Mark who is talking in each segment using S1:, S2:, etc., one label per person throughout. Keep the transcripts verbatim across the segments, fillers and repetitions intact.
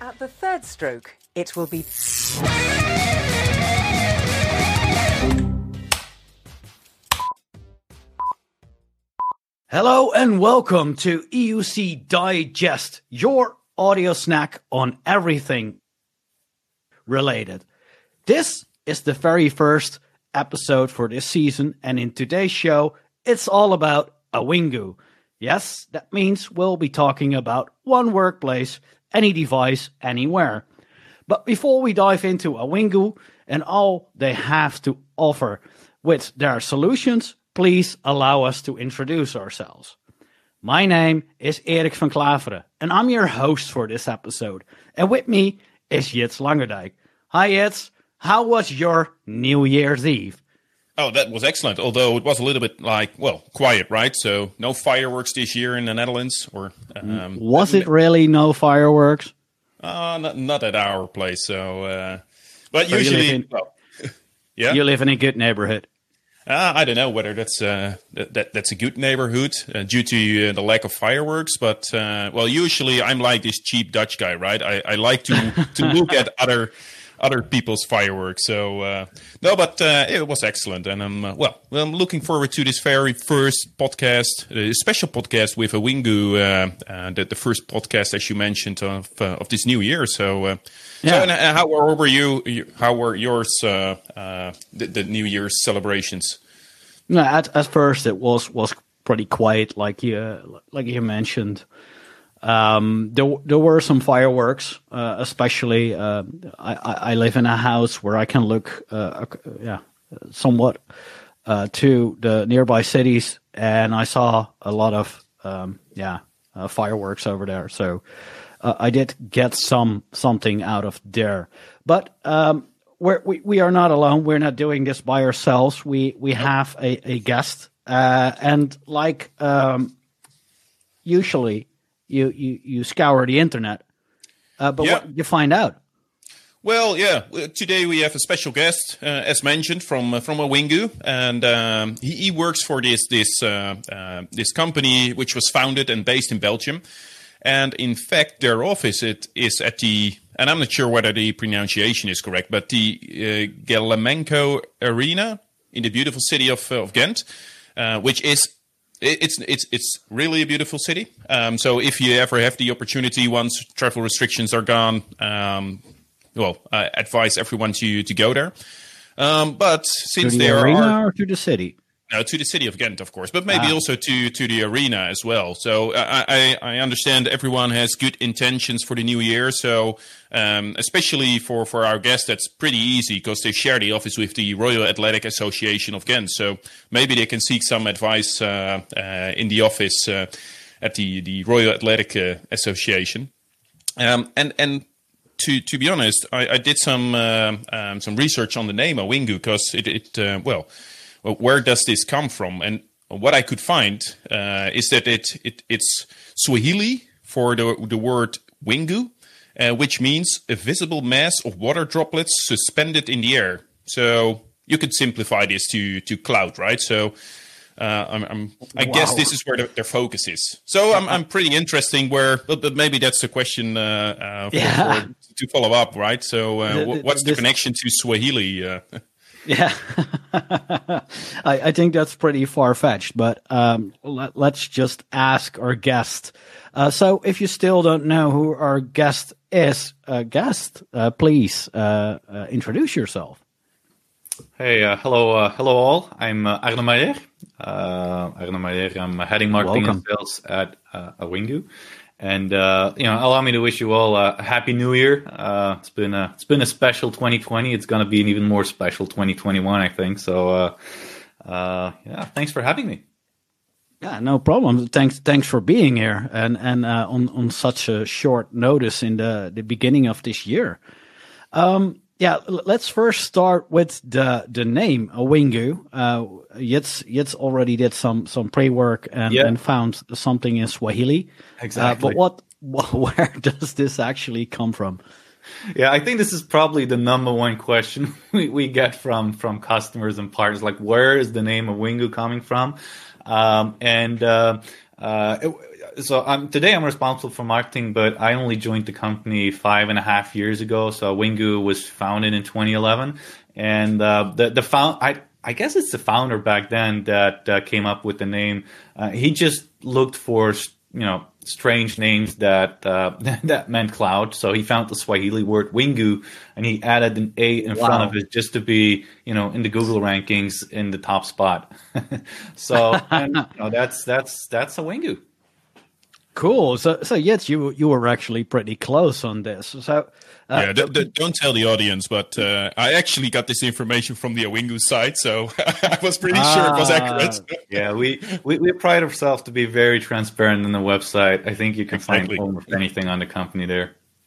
S1: At the third stroke, it will be...
S2: Hello and welcome to E U C Digest, your audio snack on everything related. This is the very first episode for this season, and in today's show, it's all about Awingu. Yes, that means we'll be talking about one workplace, any device, anywhere. But before we dive into Awingu and all they have to offer with their solutions, please allow us to introduce ourselves. My name is Erik van Klaveren, and I'm your host for this episode. And with me is Jits Langerdijk. Hi Jits, how was your New Year's Eve?
S3: Oh, that was excellent, although it was a little bit like, well, quiet, right? So no fireworks this year in the Netherlands. Or um,
S2: Was it really no fireworks?
S3: Uh, not, not at our place, so... Uh, but
S2: so
S3: usually...
S2: You in,
S3: well, yeah?
S2: You live in a good neighborhood.
S3: Uh, I don't know whether that's uh, that, that that's a good neighborhood uh, due to uh, the lack of fireworks, but uh, well, usually I'm like this cheap Dutch guy, right? I, I like to to look at other other people's fireworks. So uh, no, but uh, it was excellent, and I'm uh, well. I'm looking forward to this very first podcast, a special podcast with Awingu, uh, uh, the, the first podcast, as you mentioned, of uh, of this new year. So. Uh,
S2: Yeah.
S3: So, and uh, how were you? How were yours? Uh, uh, the, the New Year's celebrations?
S2: No, at at first it was was pretty quiet, like you like you mentioned. Um, there there were some fireworks, uh, especially. Uh, I I live in a house where I can look, uh, yeah, somewhat uh, to the nearby cities, and I saw a lot of um, yeah uh, fireworks over there. So. Uh, I did get some something out of there, but um, we're, we we are not alone. We're not doing this by ourselves. We we have a a guest, uh, and like um, usually, you, you you scour the internet, uh, but
S3: yeah.
S2: what did you find out?
S3: Well, yeah. Today we have a special guest, uh, as mentioned, from uh, from Awingu, and um, he, he works for this this uh, uh, this company which was founded and based in Belgium. And in fact, their office it is at the, and I'm not sure whether the pronunciation is correct, but the uh, Gelamenco Arena in the beautiful city of uh, of Ghent, uh, which is it, it's it's it's really a beautiful city. Um, so if you ever have the opportunity, once travel restrictions are gone, um, well, I advise everyone to to go there. Um, but since
S2: to the
S3: there
S2: arena
S3: are
S2: or to the city.
S3: No, to the city of Ghent, of course, but maybe
S2: ah.
S3: also to, to the arena as well. So I, I, I understand everyone has good intentions for the new year. So um, especially for, for our guests, that's pretty easy because they share the office with the Royal Athletic Association of Ghent. So maybe they can seek some advice uh, uh, in the office uh, at the, the Royal Athletic uh, Association. Um, and and to to be honest, I, I did some uh, um, some research on the name Awingu because it, it uh, well. Well, where does this come from? And what I could find uh, is that it, it it's Swahili for the the word wingu, uh, which means a visible mass of water droplets suspended in the air. So you could simplify this to to cloud, right? So uh, I'm, I'm I
S2: wow.
S3: guess this is where the, their focus is. So I'm I'm pretty interesting where, but, but maybe that's a question uh, uh, for,
S2: yeah.
S3: for, to follow up, right? So uh, the, the, what's the this... connection to Swahili? Uh,
S2: Yeah, I, I think that's pretty far-fetched, but um, let, let's just ask our guest. Uh, so if you still don't know who our guest is, uh, guest, uh, please uh, uh, introduce yourself.
S4: Hey, uh, hello, uh, hello all. I'm uh, Arne Meijer. Uh, Arne Meijer. I'm heading marketing
S2: Welcome.
S4: and sales at uh, Awingu. And uh, you know, allow me to wish you all a happy New Year. Uh, it's been a it's been a special twenty twenty. It's going to be an even more special twenty twenty-one, I think. So, uh, uh, yeah, thanks for having me.
S2: Yeah, no problem. Thanks, thanks for being here and and uh, on on such a short notice in the the beginning of this year. Um, yeah, let's first start with the the name Awingu. Uh, Jits Jits already did some some pre work and,
S4: yeah.
S2: and found something in Swahili.
S4: Exactly.
S2: Uh, but what, where does this actually come from?
S4: Yeah, I think this is probably the number one question we, we get from from customers and partners. Like, where is the name Awingu coming from? Um, and uh, uh, it, so I'm, today I'm responsible for marketing, but I only joined the company five and a half years ago. So Wingu was founded in twenty eleven, and uh, the the found I I guess it's the founder back then that uh, came up with the name. Uh, he just looked for you know strange names that uh, that meant cloud. So he found the Swahili word Wingu, and he added an A in wow. front of it just to be you know in the Google rankings in the top spot. so and, you know, that's that's that's a Wingu.
S2: Cool. So, so yes, you you were actually pretty close on this. So, uh,
S3: yeah, d- d- don't tell the audience, but uh, I actually got this information from the Awingu site, so I was pretty ah, sure it was accurate.
S4: yeah, we, we we pride ourselves to be very transparent on the website. I think you can exactly. find almost anything on the company there.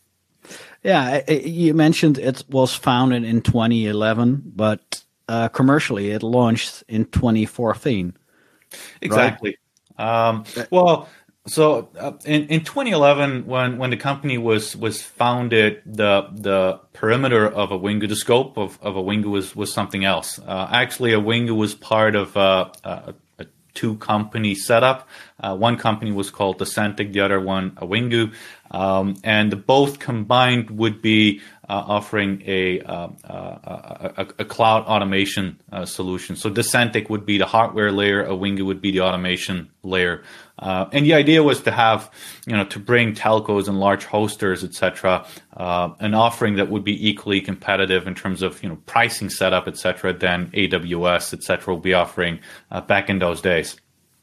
S2: Yeah, you mentioned it was founded in twenty eleven, but uh, commercially it launched in twenty fourteen.
S4: Exactly. Right? Um, well. So uh, in, in twenty eleven, when, when the company was, was founded, the the perimeter of Awingu, the scope of, of Awingu was, was something else. Uh, actually, Awingu was part of uh, a, a two-company setup. Uh, one company was called Decentic, the other one Awingu. Um, and both combined would be uh, offering a, uh, a, a, a cloud automation uh, solution. So Decentic would be the hardware layer, Awingu would be the automation layer. Uh, and the idea was to have, you know, to bring telcos and large hosters, et cetera, uh, an offering that would be equally competitive in terms of, you know, pricing setup, et cetera, than A W S, et cetera, will be offering uh, back in those days.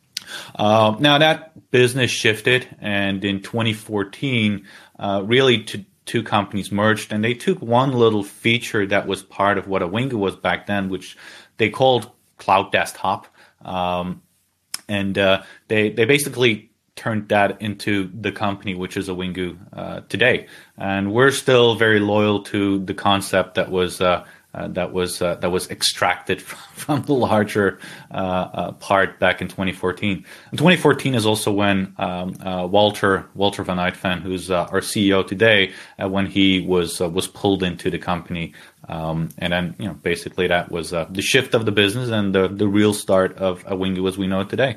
S4: Uh, now that business shifted, and in twenty fourteen, uh, really to, two companies merged, and they took one little feature that was part of what Awingu was back then, which they called Cloud Desktop. Um, And uh, they they basically turned that into the company, which is Awingu uh, today. And we're still very loyal to the concept that was uh, uh, that was uh, that was extracted from the larger uh, uh, part back in twenty fourteen. And twenty fourteen is also when um, uh, Walter Walter van Uitven, who's uh, our C E O today, uh, when he was uh, was pulled into the company. Um, and then, you know, basically that was uh, the shift of the business and the, the real start of Awingu as we know it today.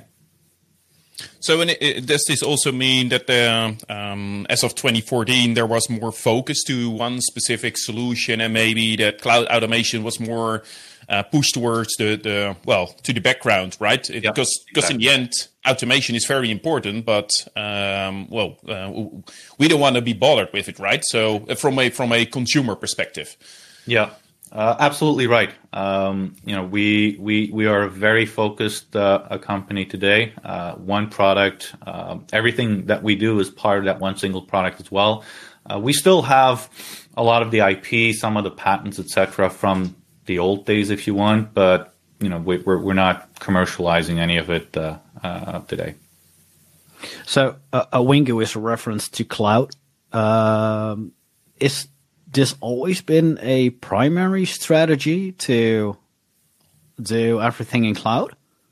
S3: So and it, does this also mean that the, um, as of twenty fourteen, there was more focus to one specific solution, and maybe that cloud automation was more uh, pushed towards the, the, well, to the background, right? It,
S4: yeah,
S3: because because
S4: exactly.
S3: in the end, automation is very important, but, um, well, uh, we don't want to be bothered with it, right? So uh, from a from a consumer perspective.
S4: Yeah, uh, absolutely right. Um, you know, we we we are a very focused uh, a company today. Uh, one product. Uh, everything that we do is part of that one single product as well. Uh, we still have a lot of the I P, some of the patents, et cetera, from the old days, if you want. But you know, we, we're we're not commercializing any of it uh, uh, today.
S2: So, uh, Awingu is a reference to cloud. Um, is this always been a primary strategy to do everything in cloud?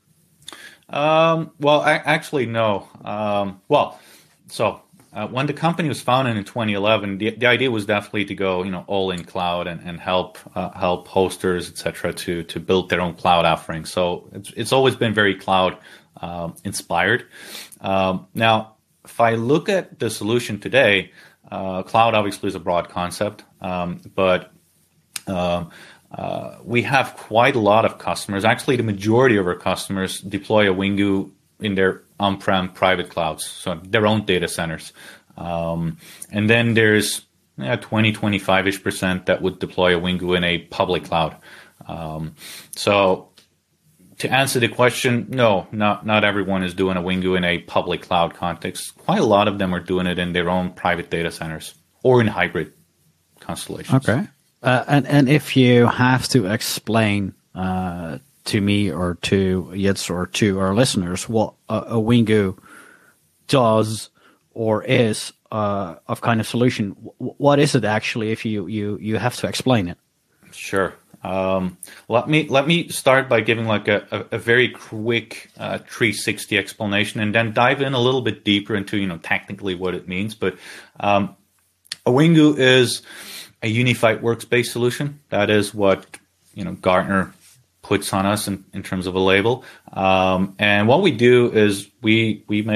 S4: Um, well, I, actually, no. Um, well, so uh, when the company was founded in twenty eleven, the, the idea was definitely to go, you know, all in cloud and, and help uh, help hosters, et cetera, to to build their own cloud offerings. So it's it's always been very cloud um, inspired. Um, now, if I look at the solution today. Uh, cloud obviously is a broad concept, um, but uh, uh, we have quite a lot of customers. Actually, the majority of our customers deploy Awingu in their on-prem private clouds, so their own data centers. Um, and then there's yeah, twenty, twenty-five-ish percent that would deploy Awingu in a public cloud. Um, so to answer the question, no, not not everyone is doing Awingu in a public cloud context. Quite a lot of them are doing it in their own private data centers or in hybrid constellations.
S2: Okay. Uh, and, and if you have to explain uh, to me or to Jits or to our listeners what uh, Awingu does or is uh, of kind of solution, what is it actually if you, you, you have to explain it?
S4: Sure. Um, let me let me start by giving like a, a, a very quick uh, three sixty explanation, and then dive in a little bit deeper into you know technically what it means. But um, Awingu is a unified workspace solution. That is what you know Gartner puts on us in, in terms of a label. Um, and what we do is we we make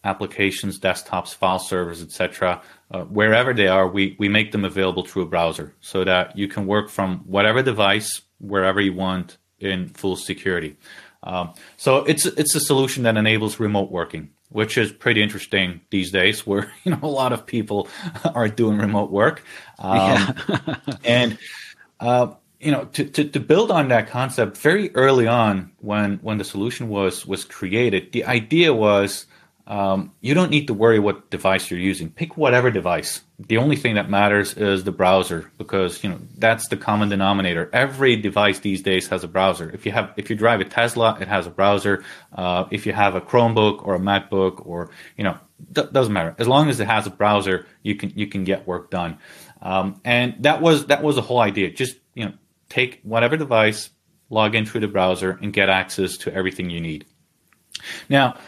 S4: applications, desktops, file servers, et cetera, uh, wherever they are, we, we make them available through a browser so that you can work from whatever device, wherever you want in full security. Um, so it's it's a solution that enables remote working, which is pretty interesting these days, where you know a lot of people are doing remote work. Um, yeah. and uh, you know, to, to to build on that concept, very early on, when when the solution was was created, the idea was um, you don't need to worry what device you're using. Pick whatever device. The only thing that matters is the browser, because you know that's the common denominator. Every device these days has a browser. If you have, if you drive a Tesla, it has a browser. Uh, if you have a Chromebook or a MacBook, or you know, th- doesn't matter. As long as it has a browser, you can you can get work done. Um, and that was that was the whole idea. Just you know, take whatever device, log in through the browser, and get access to everything you need. Now,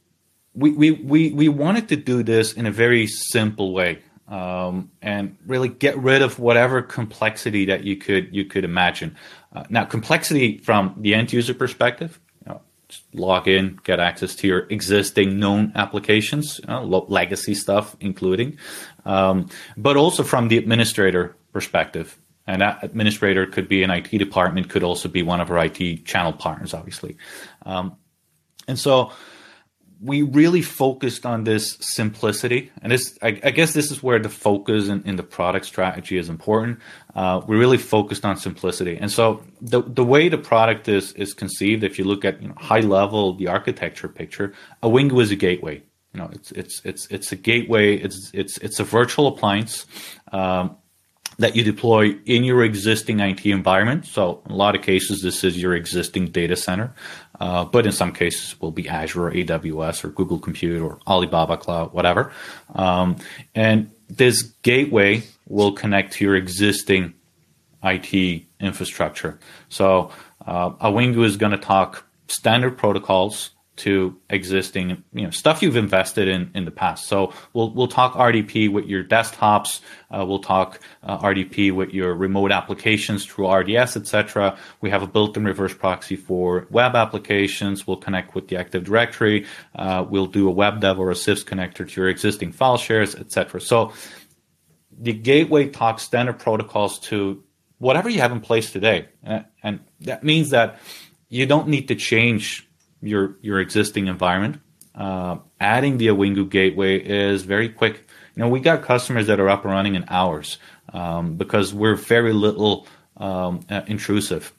S4: we we we we wanted to do this in a very simple way. Um, and really get rid of whatever complexity that you could you could imagine. Uh, now, complexity from the end user perspective, you know, just log in, get access to your existing known applications, you know, legacy stuff including, um, but also from the administrator perspective. And that administrator could be an I T department, could also be one of our I T channel partners, obviously. Um, and so we really focused on this simplicity, and this, I, I guess this is where the focus in, in the product strategy is important. Uh, we really focused on simplicity. And so the the way the product is is conceived, if you look at you know, high level, the architecture picture, Awingu is a gateway. You know, it's it's it's it's a gateway. It's it's it's a virtual appliance um, that you deploy in your existing I T environment. So in a lot of cases, this is your existing data center. Uh, but in some cases, it will be Azure or A W S or Google Compute or Alibaba Cloud, whatever. Um, and this gateway will connect to your existing I T infrastructure. So uh, Awingu is going to talk standard protocols to existing, you know, stuff you've invested in in the past. So we'll we'll talk R D P with your desktops. Uh, we'll talk uh, R D P with your remote applications through R D S, et cetera. We have a built-in reverse proxy for web applications. We'll connect with the Active Directory. Uh, we'll do a WebDev or a C I F S connector to your existing file shares, et cetera. So the gateway talks standard protocols to whatever you have in place today, uh, and that means that you don't need to change your your existing environment. Uh, adding the Awingu gateway is very quick. You know, we got customers that are up and running in hours um, because we're very little um, uh, intrusive.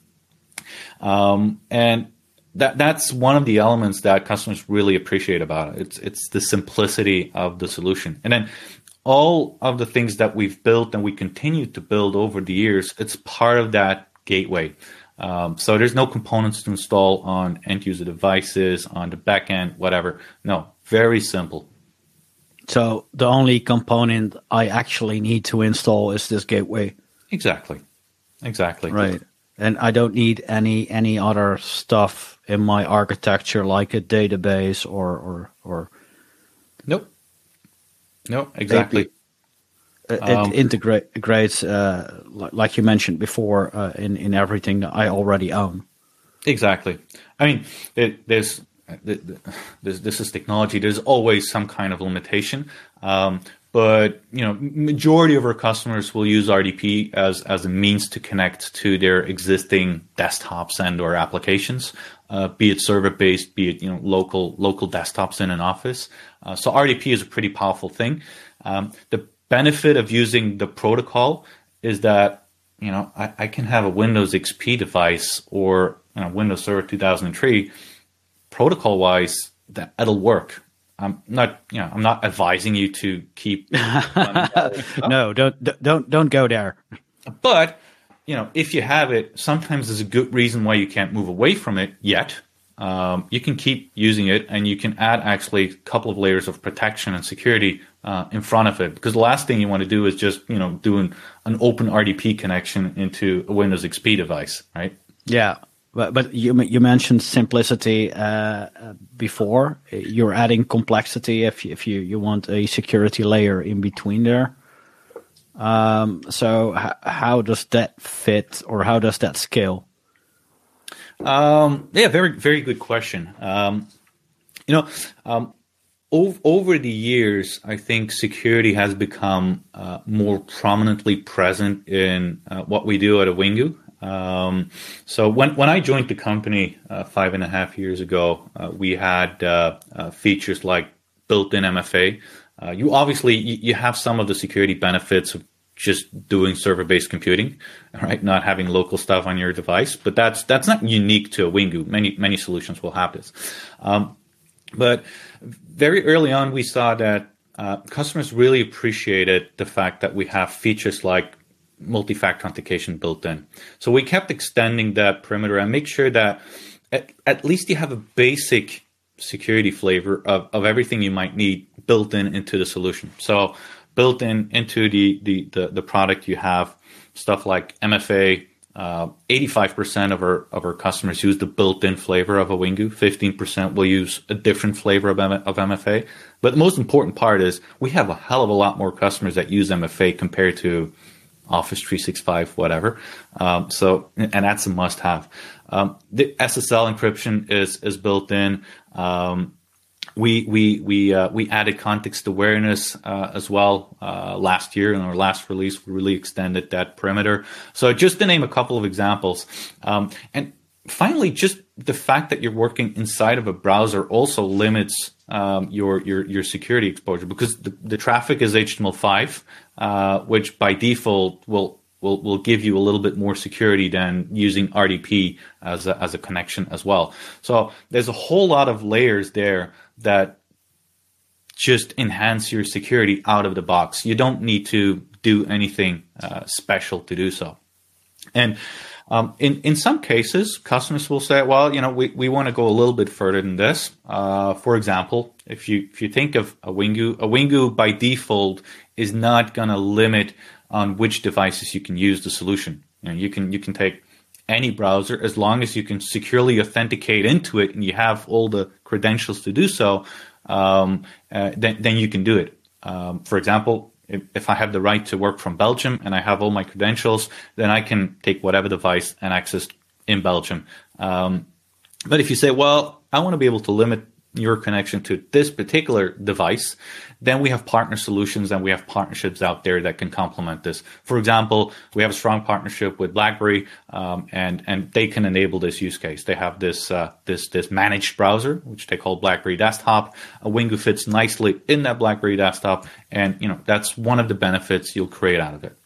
S4: Um, and that that's one of the elements that customers really appreciate about it. It's it's the simplicity of the solution. And then all of the things that we've built and we continue to build over the years, it's part of that gateway. Um, so there's no components to install on end user devices, on the back end, whatever. No, very simple.
S2: So the only component I actually need to install is this gateway.
S4: Exactly. Exactly.
S2: Right. And I don't need any any other stuff in my architecture like a database or or or
S4: Nope. Nope, exactly.
S2: It,
S4: Um,
S2: it integrate, integrates, uh, like, like you mentioned before, uh, in, in everything that I already own.
S4: Exactly. I mean, it, there's this, this is technology. There's always some kind of limitation. Um, but, you know, majority of our customers will use R D P as, as a means to connect to their existing desktops and or applications, uh, be it server-based, be it, you know, local, local desktops in an office. Uh, so R D P is a pretty powerful thing. Um, the benefit of using the protocol is that, you know, I, I can have a Windows X P device or you know, Windows Server two thousand three. Protocol wise, that it'll work. I'm not, you know, I'm not advising you to keep.
S2: No, don't don't don't go there.
S4: But you know, if you have it, sometimes there's a good reason why you can't move away from it yet. Um, you can keep using it, and you can add actually a couple of layers of protection and security uh, in front of it. Because the last thing you want to do is just you know doing an open R D P connection into a Windows X P device, right?
S2: Yeah, but but you you mentioned simplicity uh, before. You're adding complexity if you, if you, you want a security layer in between there. Um, so h- how does that fit, or how does that scale?
S4: Um, yeah, very, very good question. Um, you know, um, over, over the years, I think security has become uh, more prominently present in uh, what we do at Awingu. Um, so when, when I joined the company uh, five and a half years ago, uh, we had uh, uh, features like built-in M F A. Uh, you obviously you, you have some of the security benefits of just doing server-based computing, right? Not having local stuff on your device, but that's that's not unique to Awingu. Many many solutions will have this, um, but very early on we saw that uh, customers really appreciated the fact that we have features like multi-factor authentication built in. So we kept extending that perimeter and make sure that at, at least you have a basic security flavor of, of everything you might need built in into the solution. So built in into the, the, the, the product, you have stuff like M F A. Uh, eighty-five percent of our of our customers use the built-in flavor of Awingu. fifteen percent will use a different flavor of, M- of M F A. But the most important part is we have a hell of a lot more customers that use M F A compared to Office three sixty-five, whatever. Um, so, and that's a must-have. Um, the S S L encryption is is built in. Um, we we we uh, we added context awareness uh, as well uh, last year in our last release. We really extended that perimeter. So, just to name a couple of examples, um, and finally, just the fact that you're working inside of a browser also limits um, your your your security exposure, because the, the traffic is H T M L five, uh, which by default will will will give you a little bit more security than using R D P as a, as a connection as well. So there's a whole lot of layers there that just enhance your security out of the box. You don't need to do anything uh, special to do so. And Um, in, in some cases, customers will say, well, you know, we, we want to go a little bit further than this. Uh, for example, if you if you think of Awingu, Awingu by default is not going to limit on which devices you can use the solution. You know, you can you can take any browser as long as you can securely authenticate into it and you have all the credentials to do so, um, uh, then, then you can do it. Um, for example, If, if I have the right to work from Belgium and I have all my credentials, then I can take whatever device and access in Belgium. Um, but if you say, well, I want to be able to limit your connection to this particular device, then we have partner solutions and we have partnerships out there that can complement this. For example, we have a strong partnership with BlackBerry, um, and and they can enable this use case. They have this uh, this this managed browser, which they call BlackBerry Desktop. Awingu fits nicely in that BlackBerry Desktop, and you know that's one of the benefits you'll create out of it.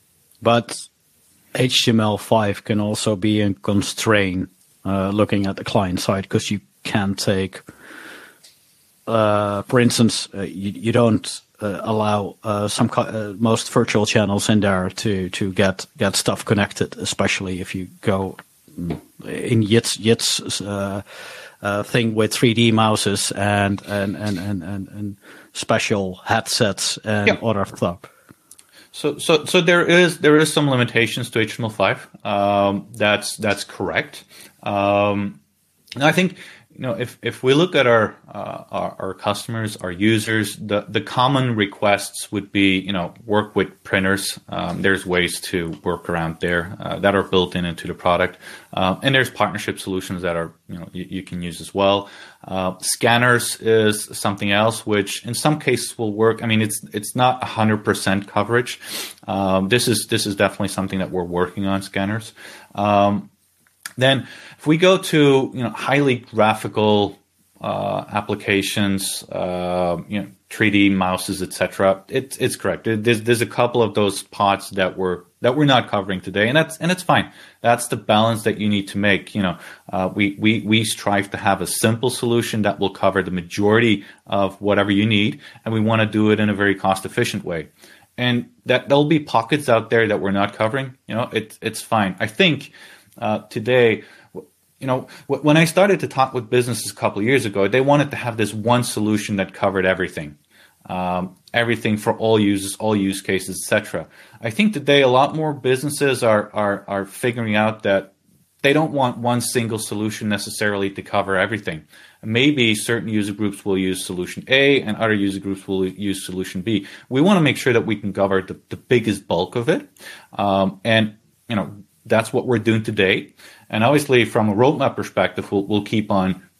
S2: But H T M L five can also be a constraint uh, looking at the client side, because you can take. Uh, for instance, uh, you, you don't uh, allow uh, some uh, most virtual channels in there to to get get stuff connected, especially if you go in Yit's Yit's uh, uh, thing with three D mouses and and and and, and, and special headsets and
S4: yep.
S2: other stuff.
S4: So so so there is there is some limitations to H T M L five. Um, that's that's correct. Um, and I think. You know, if, if we look at our, uh, our our customers, our users, the, the common requests would be, you know, work with printers. Um, there's ways to work around there uh, that are built in into the product, um, and there's partnership solutions that are, you know, you, you can use as well. Uh, scanners is something else, which in some cases will work. I mean, it's it's not one hundred percent coverage. Um, this is this is definitely something that we're working on. Scanners. Um, Then, if we go to you know highly graphical uh, applications, uh, you know three D mouses, et cetera, it's it's correct. There's there's a couple of those pods that we're that we're not covering today, and that's and it's fine. That's the balance that you need to make. You know, uh, we we we strive to have a simple solution that will cover the majority of whatever you need, and we want to do it in a very cost efficient way. And that there'll be pockets out there that we're not covering. You know, it's it's fine. I think. Uh, today, you know, w- when I started to talk with businesses a couple of years ago, they wanted to have this one solution that covered everything, um, everything for all users, all use cases, et cetera. I think today a lot more businesses are are are figuring out that they don't want one single solution necessarily to cover everything. Maybe certain user groups will use solution A and other user groups will use solution B. We want to make sure that we can cover the, the biggest bulk of it, um, and you know. That's what we're doing today. And obviously, from a roadmap perspective, we'll, we'll keep on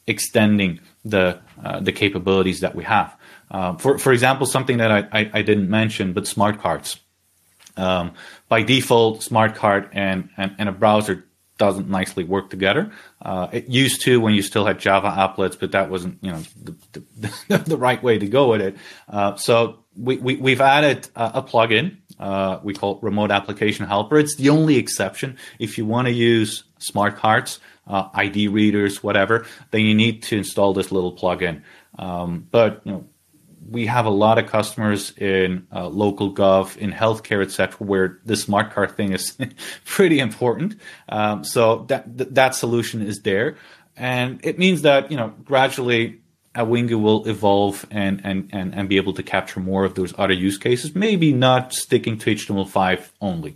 S4: extending the uh, the capabilities that we have. Uh, for for example, something that I, I, I didn't mention, but smart cards. Um, by default, smart card and, and, and a browser doesn't nicely work together. Uh, it used to when you still had Java applets, but that wasn't, you know, the, the, the right way to go with it. Uh, so we, we, we've added a, a plugin. Uh, we call it Remote Application Helper. It's the only exception. If you want to use smart cards, uh, I D readers, whatever, then you need to install this little plugin. Um, but, you know, we have a lot of customers in uh, local gov, in healthcare, et cetera, where the smart card thing is pretty important. Um, so that th- that solution is there, and it means that, you know, gradually Awingu will evolve and and and and be able to capture more of those other use cases. Maybe not sticking to H T M L five only.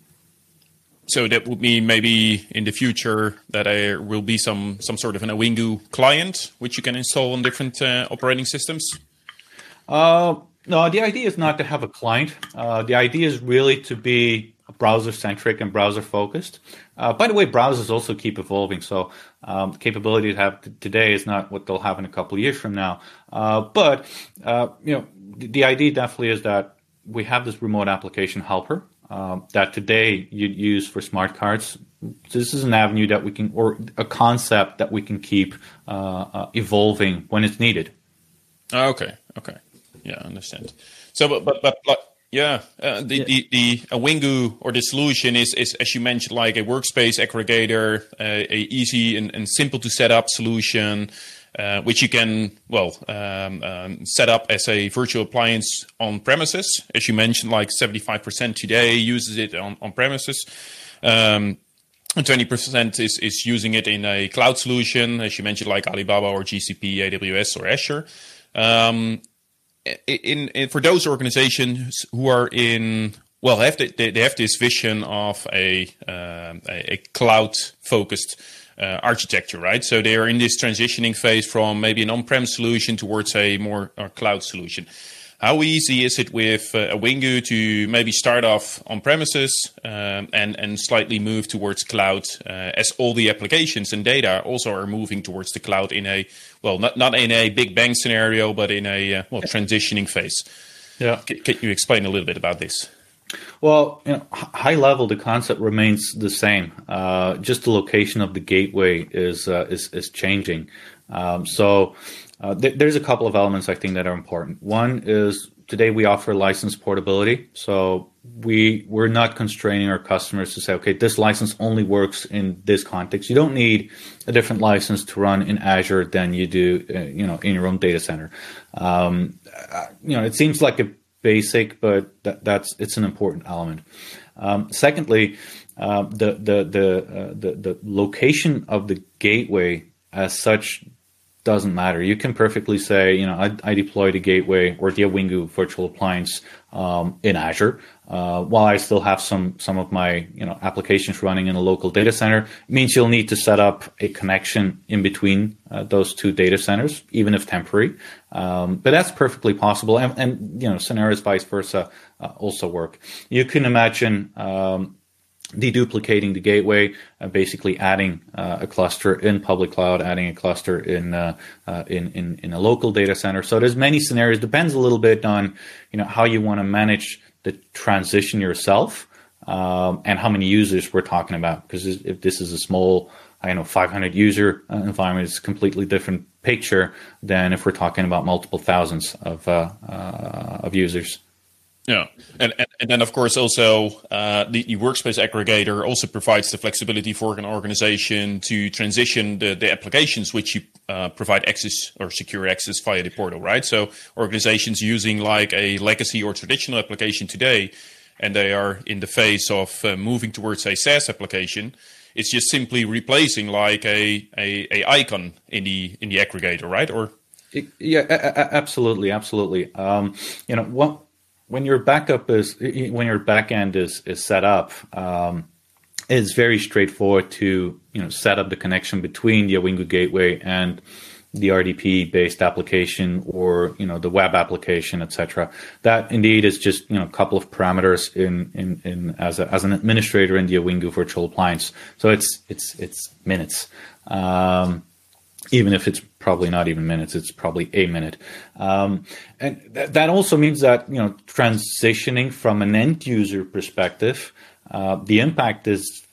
S3: So that would mean maybe in the future that there will be some some sort of an Awingu client which you can install on different uh, operating systems.
S4: Uh, no, the idea is not to have a client. Uh, the idea is really to be browser-centric and browser-focused. Uh, by the way, browsers also keep evolving, so um, the capability to have t- today is not what they'll have in a couple of years from now. Uh, but uh, you know, the, the idea definitely is that we have this remote application helper uh, that today you'd use for smart cards. This is an avenue that we can, or a concept that we can keep uh, uh, evolving when it's needed.
S3: Okay. Okay. Yeah, I understand. So, but, but, but like, yeah, uh, the, yeah. the, the Awingu or the solution is, is, as you mentioned, like a workspace aggregator, uh, a easy and, and simple to set up solution, uh, which you can, well, um, um, set up as a virtual appliance on premises. As you mentioned, like seventy-five percent today uses it on, on premises. Um, and twenty percent is, is using it in a cloud solution, as you mentioned, like Alibaba or G C P, A W S or Azure. Um, In, in for those organizations who are in, well, have the, they, they have this vision of a um, a, a cloud focused uh, architecture, right? So they are in this transitioning phase from maybe an on-prem solution towards a more uh, cloud solution. How easy is it with uh, Awingu to maybe start off on premises um, and and slightly move towards cloud, uh, as all the applications and data also are moving towards the cloud in a, well, not not in a big bang scenario, but in a uh, well transitioning phase.
S4: Yeah,
S3: C- can you explain a little bit about this?
S4: Well, you know, high level, the concept remains the same. Uh, just the location of the gateway is uh, is is changing. Um, so. Uh, th- there's a couple of elements I think that are important. One is today we offer license portability. So we, we're not constraining our customers to say, okay, this license only works in this context. You don't need a different license to run in Azure than you do, uh, you know, in your own data center. Um, uh, you know, it seems like a basic, but that, that's, it's an important element. Um, secondly, uh, the, the, the, uh, the, the location of the gateway as such doesn't matter. You can perfectly say, you know, I, I deploy the gateway or the Awingu virtual appliance um, in Azure, uh, while I still have some some of my, you know, applications running in a local data center. It means you'll need to set up a connection in between uh, those two data centers, even if temporary. Um, but that's perfectly possible, and, and you know, scenarios vice versa uh, also work. You can imagine. Um, deduplicating the gateway, uh, basically adding uh, a cluster in public cloud, adding a cluster in, uh, uh, in in in a local data center. So there's many scenarios. Depends a little bit on, you know, how you want to manage the transition yourself, um, and how many users we're talking about. Because if this is a small, I don't know, five hundred user uh, environment, it's a completely different picture than if we're talking about multiple thousands of uh, uh, of users.
S3: Yeah, and, and and then of course also uh, the, the workspace aggregator also provides the flexibility for an organization to transition the, the applications which you uh, provide access or secure access via the portal, right? So organizations using like a legacy or traditional application today, and they are in the phase of uh, moving towards a SaaS application. It's just simply replacing like a, a, a icon in the in the aggregator, right? Or
S4: yeah, a- a- absolutely, absolutely. Um, you know what. When your backup is, when your backend is, is set up, um, it's very straightforward to, you know, set up the connection between the Awingu gateway and the R D P-based application or, you know, the web application, et cetera. That indeed is just, you know, a couple of parameters in, in, in as a, as an administrator in the Awingu virtual appliance. So it's it's it's minutes. Um, even if it's probably not even minutes, it's probably a minute. Um, and th- that also means that, you know, transitioning from an end user perspective, uh, the impact is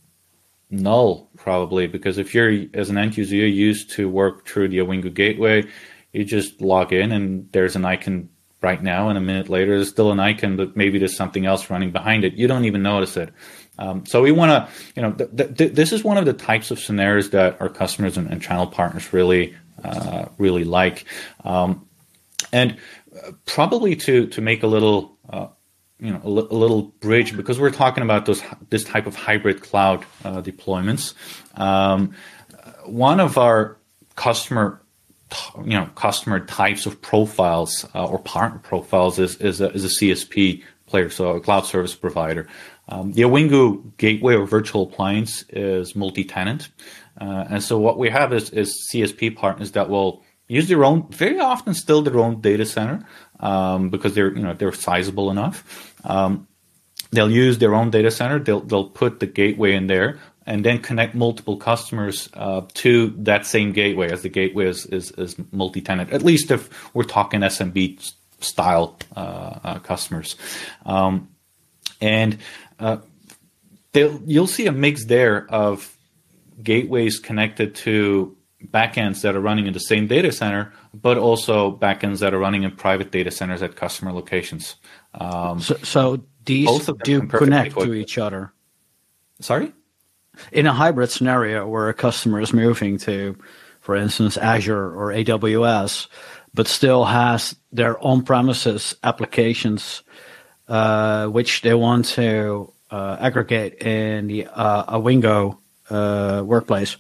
S4: null probably, because if you're, as an end user, you're used to work through the Awingo gateway, you just log in and there's an icon right now, and a minute later there's still an icon, but maybe there's something else running behind it. You don't even notice it. Um, so we want to, you know, th- th- this is one of the types of scenarios that our customers and, and channel partners really, uh, really like. Um, and probably to to make a little, uh, you know, a, li- a little bridge, because we're talking about those this type of hybrid cloud uh, deployments. Um, one of our customer you know, customer types of profiles uh, or partner profiles is is a, is a C S P player, so a cloud service provider. Um, the Awingo gateway or virtual appliance is multi-tenant, uh, and so what we have is is C S P partners that will use their own, very often still their own data center, um, because they're you know they're sizable enough. Um, they'll use their own data center. They'll they'll put the gateway in there, and then connect multiple customers uh, to that same gateway, as the gateway is, is, is multi-tenant, at least if we're talking S M B style uh, uh, customers. Um, and uh, you'll see a mix there of gateways connected to backends that are running in the same data center, but also backends that are running in private data centers at customer locations. Um,
S2: so, so these do connect to each other.
S4: Sorry?
S2: In a hybrid scenario where a customer is moving to, for instance, Azure or A W S, but still has their on-premises applications, uh, which they want to uh, aggregate in the uh, Awingo uh, workplace,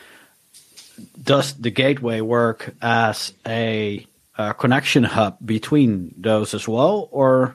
S2: does the gateway work as a, a connection hub between those as well, or?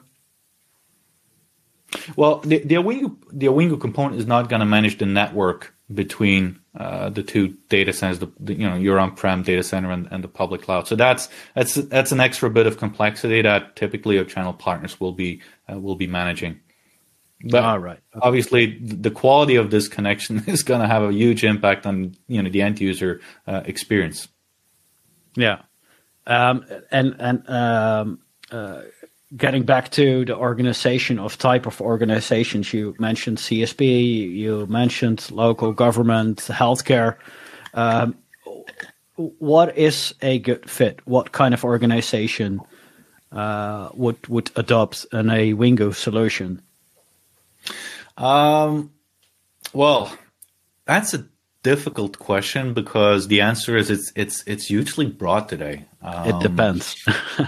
S4: Well, the, the Awingo the Awingo component is not going to manage the network between uh, the two data centers, the, the you know your on-prem data center and, and the public cloud. So that's that's that's an extra bit of complexity that typically our channel partners will be uh, will be managing. But
S2: All right. Okay.
S4: Obviously, the quality of this connection is going to have a huge impact on you know the end user uh, experience.
S2: Yeah, um, and and um, uh, getting back to the organization of type of organizations, you mentioned C S P, you mentioned local government, healthcare. Um, what is a good fit? What kind of organization uh, would would adopt an Awingo solution?
S4: Um, well, that's a difficult question, because the answer is it's it's it's hugely broad today. Um,
S2: It depends.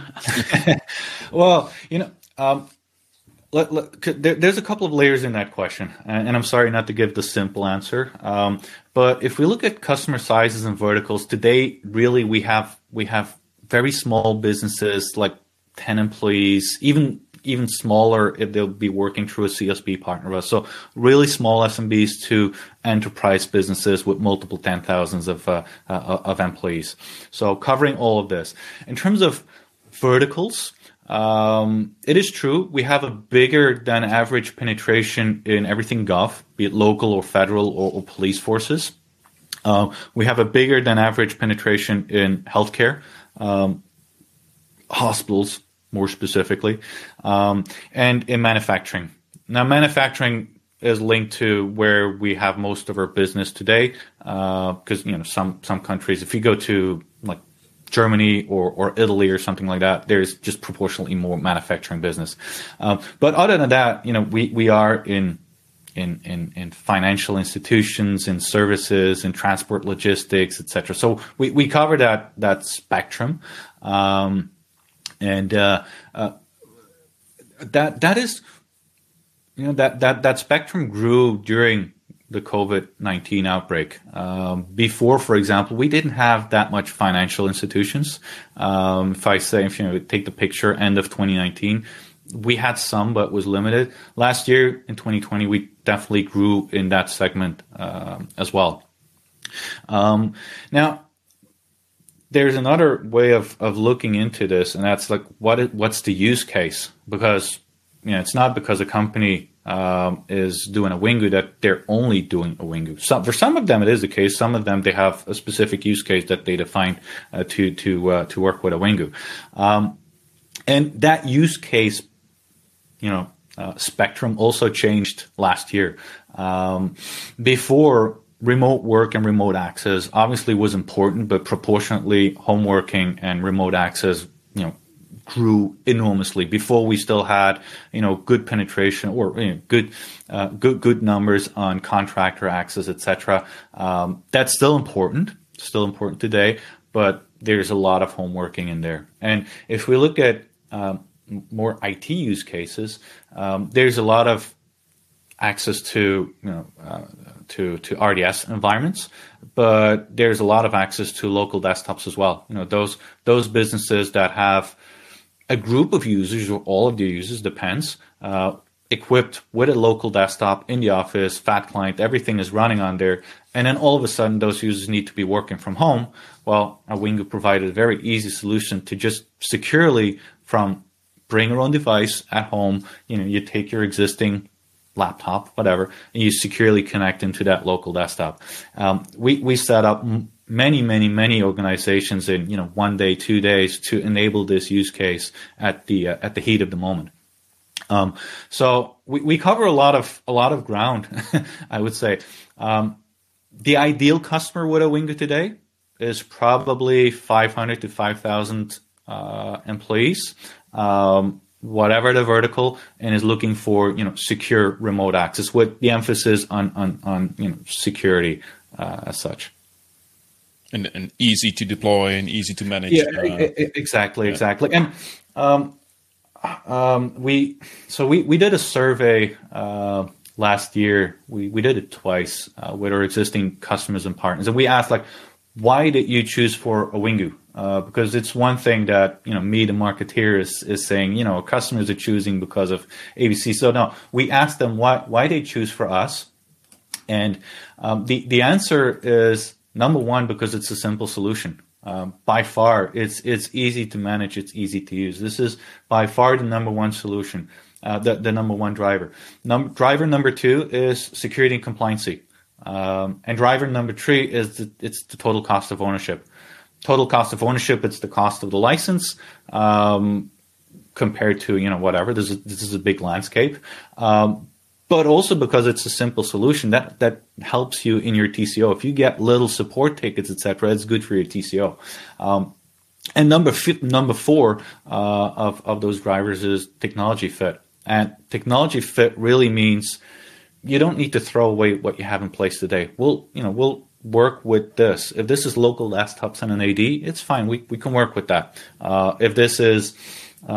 S4: Well, you know, um, let, let, there, there's a couple of layers in that question, and, and I'm sorry not to give the simple answer. Um, but if we look at customer sizes and verticals today, really we have we have very small businesses like ten employees, even. even smaller if they'll be working through a C S P partner with us. So really small S M Bs to enterprise businesses with multiple ten thousands of uh, uh, of employees. So covering all of this. In terms of verticals, um, it is true we have a bigger than average penetration in everything gov, be it local or federal or, or police forces. Uh, we have a bigger than average penetration in healthcare, um, hospitals, more specifically, um, and in manufacturing. Now, manufacturing is linked to where we have most of our business today, because uh, you know some some countries, if you go to like Germany or or Italy or something like that, there's just proportionally more manufacturing business. Um, but other than that, you know, we we are in in in, in financial institutions, in services, in transport, logistics, et cetera. So we we cover that that spectrum. Um, And uh, uh, that that is, you know, that, that, that spectrum grew during the COVID nineteen outbreak. Um, before, for example, we didn't have that much financial institutions. Um, if I say, if you know, take the picture, end of twenty nineteen, we had some, but was limited. Last year in twenty twenty, we definitely grew in that segment uh, as well. Um, now. There's another way of, of looking into this, and that's like what is, what's the use case? Because you know it's not because a company um, is doing a Wingu, that they're only doing a Wingu. So for some of them, it is the case. Some of them, they have a specific use case that they define uh, to to uh, to work with a Wingu, um, and that use case, you know, uh, spectrum also changed last year. Um, before, remote work and remote access obviously was important, but proportionately, home working and remote access, you know, grew enormously. Before, we still had, you know, good penetration or you know, good, uh, good, good numbers on contractor access, et cetera. Um, that's still important, still important today, but there's a lot of home working in there. And if we look at um, more I T use cases, um, there's a lot of access to, you know, uh, to to R D S environments, but there's a lot of access to local desktops as well. You know, those those businesses that have a group of users or all of the users, depends, uh, equipped with a local desktop in the office, fat client, everything is running on there, and then all of a sudden those users need to be working from home. Well, a Wingu provided a very easy solution to just securely, from bring your own device at home, you know, you take your existing laptop, whatever, and you securely connect into that local desktop. Um, we, we set up m- many, many, many organizations in, you know, one day, two days to enable this use case at the, uh, at the heat of the moment. Um, so we, we cover a lot of, a lot of ground, I would say. Um, the ideal customer with a Wingu today is probably five hundred to five thousand, uh, employees. Um, whatever the vertical, and is looking for, you know, secure remote access with the emphasis on, on, on you know, security uh, as such.
S3: And, and easy to deploy and easy to manage.
S4: Yeah,
S3: uh,
S4: exactly,
S3: yeah.
S4: exactly. And um, um, we, so we, we did a survey uh, last year. We, we did it twice uh, with our existing customers and partners. And we asked, like, why did you choose for a Wingu? Uh, because it's one thing that, you know, me, the marketeer, is, is saying, you know, customers are choosing because of A B C. So no, we asked them why why they choose for us. And um, the, the answer is, number one, because it's a simple solution. Um, by far, it's it's easy to manage, it's easy to use. This is by far the number one solution, uh, the, the number one driver. Num- driver number two is security and compliancy. Um, and driver number three is the, it's the total cost of ownership. Total cost of ownership, it's the cost of the license um, compared to, you know, whatever. This is, this is a big landscape. Um, but also because it's a simple solution, that, that helps you in your T C O. If you get little support tickets, et cetera, it's good for your T C O. Um, and number f- number four uh, of, of those drivers is technology fit. And technology fit really means you don't need to throw away what you have in place today. We'll, you know, we'll work with this. If this is local desktops and an A D, it's fine. We we can work with that. Uh, if this is uh,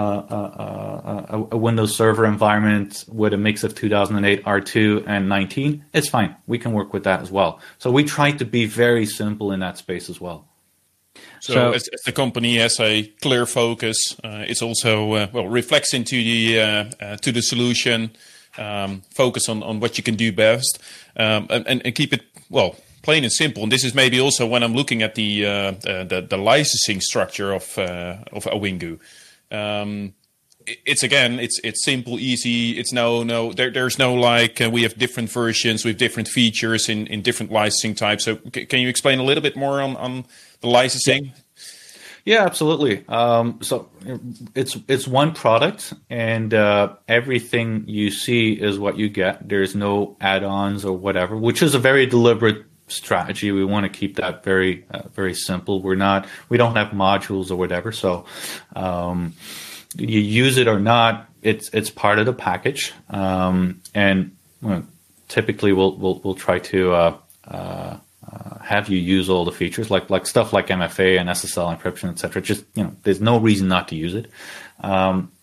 S4: uh, uh, a, a Windows Server environment with a mix of two thousand eight R two and nineteen, it's fine. We can work with that as well. So we try to be very simple in that space as well.
S3: So,
S2: So-
S3: as, as the company has a clear focus, uh, it's also uh, well reflects into the uh, uh, to the solution. Um, focus on, on what you can do best, um, and, and keep it well. Plain and simple, and this is maybe also when I'm looking at the uh, uh, the, the licensing structure of uh, of a Wingu. Um, it, it's again, it's it's simple, easy. It's no no there, there's no like uh, we have different versions with different features in, in different licensing types. So c- can you explain a little bit more on, on the licensing?
S4: Yeah. Yeah, absolutely. Um, so it's it's one product, and uh, everything you see is what you get. There's no add-ons or whatever, which is a very deliberate strategy. We want to keep that very uh, very simple. We're not we don't have modules or whatever. So um, you use it or not, it's it's part of the package. Um, and well, typically we'll we'll we'll try to uh, uh, uh, have you use all the features like like stuff like M F A and S S L encryption, et cetera. Just, you know, there's no reason not to use it. Um,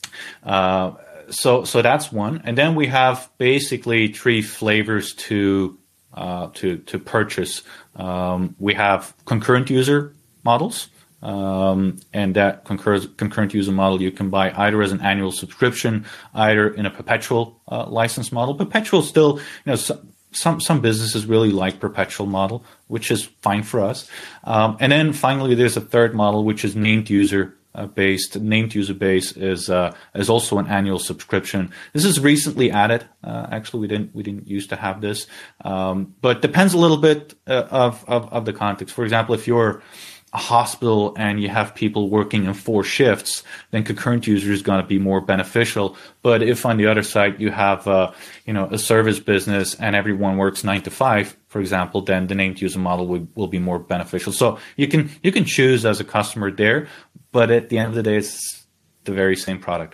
S4: uh, so so that's one, and then we have basically three flavors to uh, to to purchase. Um, we have concurrent user models. Um, and that concurrent, concurrent user model you can buy either as an annual subscription, either in a perpetual uh, license model. Perpetual still, you know, so, some some businesses really like perpetual model, which is fine for us. Um, and then finally, there's a third model, which is named user uh, based named user base is uh, is also an annual subscription. This is recently added. Uh, actually, we didn't we didn't used to have this, um, but depends a little bit uh, of, of of the context. For example, if you're a hospital and you have people working in four shifts, then concurrent user is going to be more beneficial. But if on the other side you have uh, you know a service business and everyone works nine to five, for example, then the named user model will, will be more beneficial. So you can you can choose as a customer there, but at the end of the day, it's the very same product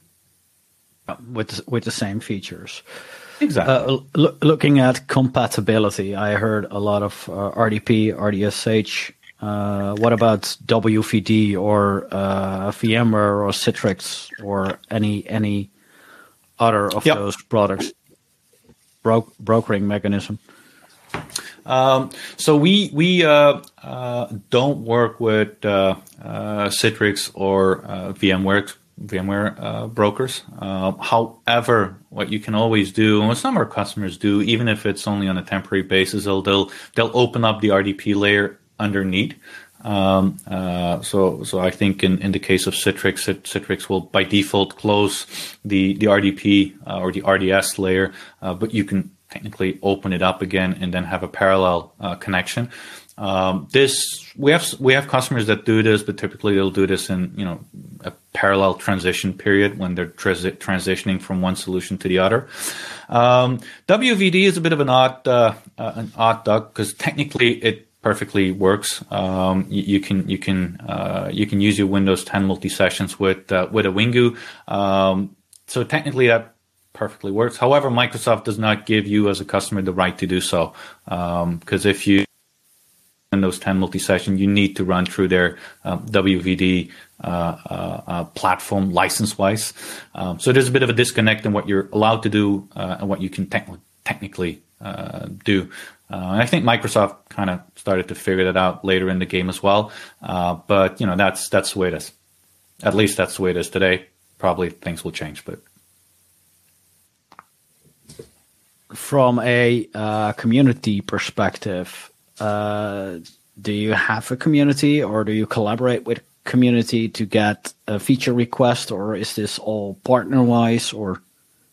S2: with with the same features.
S4: Exactly.
S2: Uh, lo- looking at compatibility, I heard a lot of uh, R D P, R D S H. Uh, what about W V D or uh, VMware or Citrix or any any other of
S4: yep.
S2: those products? Bro- brokering mechanism.
S4: Um, so we we uh, uh, don't work with uh, uh, Citrix or uh, VMware VMware uh, brokers. Uh, however, what you can always do, and what some of our customers do, even if it's only on a temporary basis, they'll they'll, they'll open up the R D P layer underneath. Um, uh, so, so I think in, in the case of Citrix, Citrix will by default close the, the R D P uh, or the R D S layer, uh, but you can technically open it up again and then have a parallel uh, connection. Um, this we have we have customers that do this, but typically they'll do this in you know a parallel transition period when they're transi- transitioning from one solution to the other. Um, W V D is a bit of an odd uh, uh, an odd duck because technically it perfectly works. Um, you, you can you can uh, you can use your Windows ten multi sessions with uh, with a Wingu. Um, so technically that perfectly works. However, Microsoft does not give you as a customer the right to do so because um, if you Windows ten multi-session, you need to run through their um, W V D uh, uh, uh, platform license-wise. Um, so there's a bit of a disconnect in what you're allowed to do uh, and what you can te- technically uh, do. Uh, and I think Microsoft kind of started to figure that out later in the game as well. Uh, but you know that's that's the way it is. At least that's the way it is today. Probably things will change, but.
S2: From a uh, community perspective, uh, do you have a community or do you collaborate with community to get a feature request, or is this all partner-wise? Or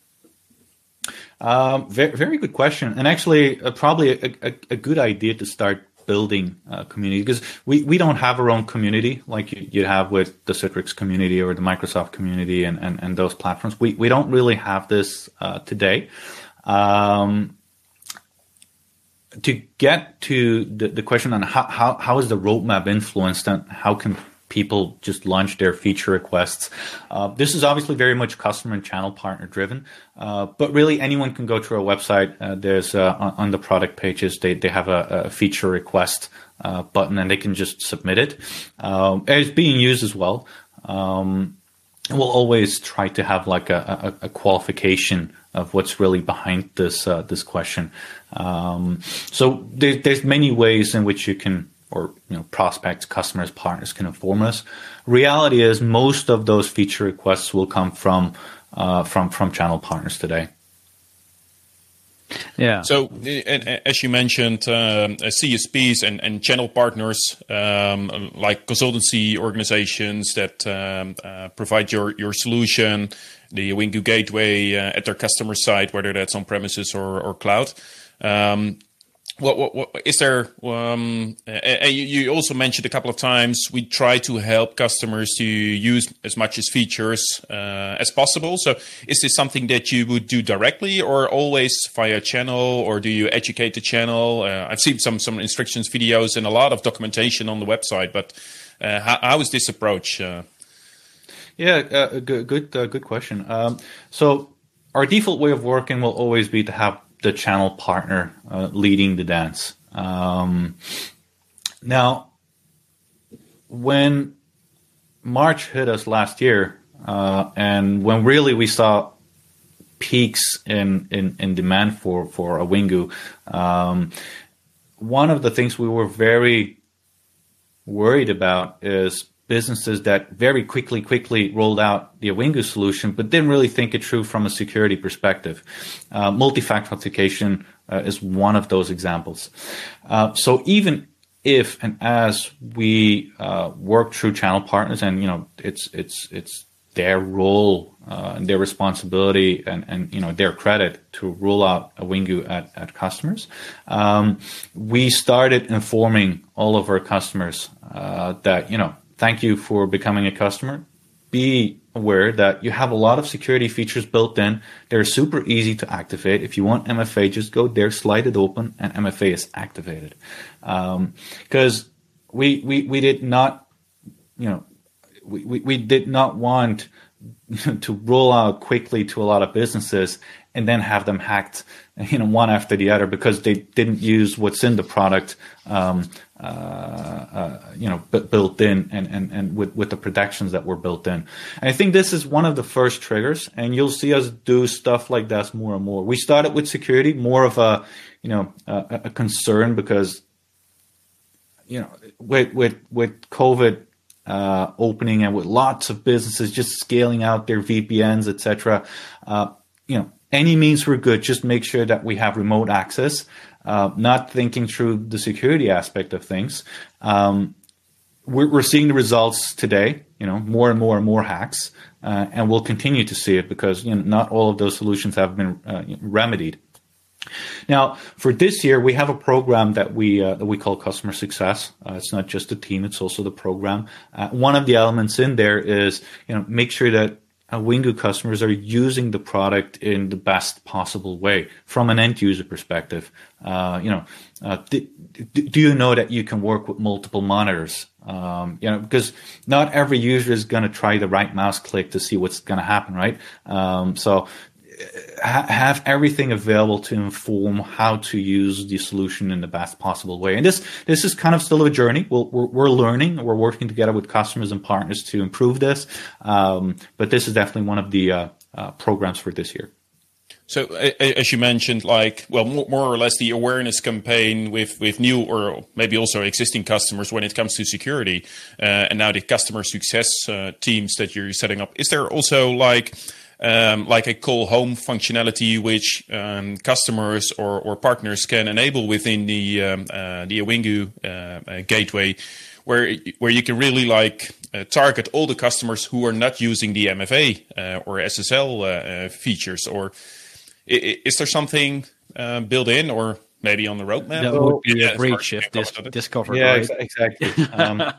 S4: um, very, very good question, and actually uh, probably a, a, a good idea to start building a community because we, we don't have our own community like you, you have with the Citrix community or the Microsoft community and, and, and those platforms. We we don't really have this uh, today. Um, to get to the, the question on how, how, how is the roadmap influenced and how can people just launch their feature requests? Uh, this is obviously very much customer and channel partner driven, uh, but really anyone can go to our website. Uh, there's uh, on, on the product pages, they, they have a, a feature request uh, button and they can just submit it. Um, it's being used as well. Um, we'll always try to have like a, a, a qualification of what's really behind this uh, this question. Um, so there, there's many ways in which you can, or you know, prospects, customers, partners can inform us. Reality is most of those feature requests will come from uh, from from channel partners today.
S2: Yeah.
S3: So, as you mentioned, um, C S Ps and, and channel partners, um, like consultancy organizations that um, uh, provide your, your solution, the Wingu Gateway uh, at their customer side, whether that's on premises or, or cloud. Um, What, what, what is there? Um, uh, you, you also mentioned a couple of times we try to help customers to use as much as features uh, as possible. So, is this something that you would do directly, or always via channel, or do you educate the channel? Uh, I've seen some some instructions videos and a lot of documentation on the website, but uh, how, how is this approach? Uh?
S4: Yeah, uh, good, good, uh, good question. Um, so, our default way of working will always be to have the channel partner uh, leading the dance. Um, now, when March hit us last year, uh, and when really we saw peaks in, in, in demand for, for a Wingu, um, one of the things we were very worried about is businesses that very quickly, quickly rolled out the Wingu solution, but didn't really think it through from a security perspective. Uh, multi-factor authentication uh, is one of those examples. Uh, so even if and as we uh, work through channel partners, and you know, it's it's it's their role uh, and their responsibility and, and you know their credit to roll out Awingu at, at customers. Um, we started informing all of our customers uh, that, you know, thank you for becoming a customer. Be aware that you have a lot of security features built in. They're super easy to activate. If you want M F A, just go there, slide it open, and M F A is activated. Because um, we, we we did not, you know, we, we, we did not want to roll out quickly to a lot of businesses and then have them hacked, you know, one after the other because they didn't use what's in the product, um, uh, uh, you know, b- built in and, and, and with, with the protections that were built in. And I think this is one of the first triggers, and you'll see us do stuff like this more and more. We started with security, more of a, you know, a, a concern because, you know, with, with, with COVID, Uh, opening and with lots of businesses just scaling out their V P Ns, et cetera. Uh, you know, any means we're good. Just make sure that we have remote access. Uh, not thinking through the security aspect of things. Um, we're, we're seeing the results today. You know, more and more and more hacks, uh, and we'll continue to see it because you know not all of those solutions have been uh, remedied. Now, for this year, we have a program that we uh, that we call Customer Success. Uh, it's not just a team; it's also the program. Uh, one of the elements in there is, you know, make sure that Awingu customers are using the product in the best possible way from an end user perspective. Uh, you know, uh, th- do you know that you can work with multiple monitors? Um, you know, because not every user is going to try the right mouse click to see what's going to happen, right? Um, so. Have everything available to inform how to use the solution in the best possible way. And this this is kind of still a journey. We'll, we're, we're learning. We're working together with customers and partners to improve this. Um, but this is definitely one of the uh, uh, programs for this year.
S3: So, as you mentioned, like, well, more or less the awareness campaign with, with new or maybe also existing customers when it comes to security, uh, and now the customer success uh, teams that you're setting up. Is there also like um, like a call home functionality which um, customers or, or partners can enable within the um, uh, the Awingu uh, uh, gateway, where where you can really like uh, target all the customers who are not using the M F A uh, or S S L uh, uh, features? Or is there something uh, built in or maybe on the roadmap?
S2: That would be
S3: yeah,
S2: a breach if this discovered.
S4: Yeah,
S2: right?
S4: ex- exactly. Um,